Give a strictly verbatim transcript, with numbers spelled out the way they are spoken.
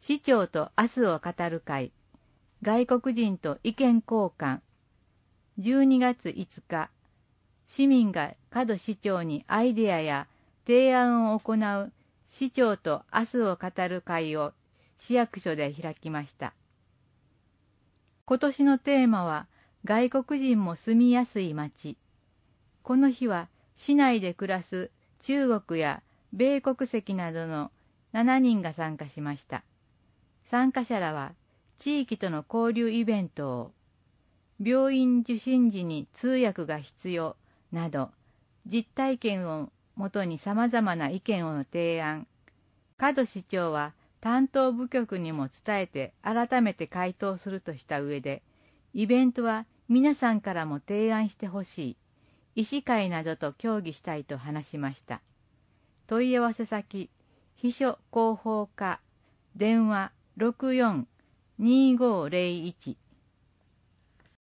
市長と明日を語る会、外国人と意見交換。じゅうにがついつか、市民が門市長にアイデアや提案を行う市長と明日を語る会を市役所で開きました。今年のテーマは、外国人も住みやすい街。この日は、市内で暮らす中国や米国籍などのしちにんが参加しました。参加者らは、地域との交流イベントを、病院受診時に通訳が必要など、実体験をもとに様々な意見を提案。門市長は担当部局にも伝えて改めて回答するとした上で、イベントは皆さんからも提案してほしい、医師会などと協議したいと話しました。問い合わせ先、秘書広報課、電話ろくよん にーごーぜろいち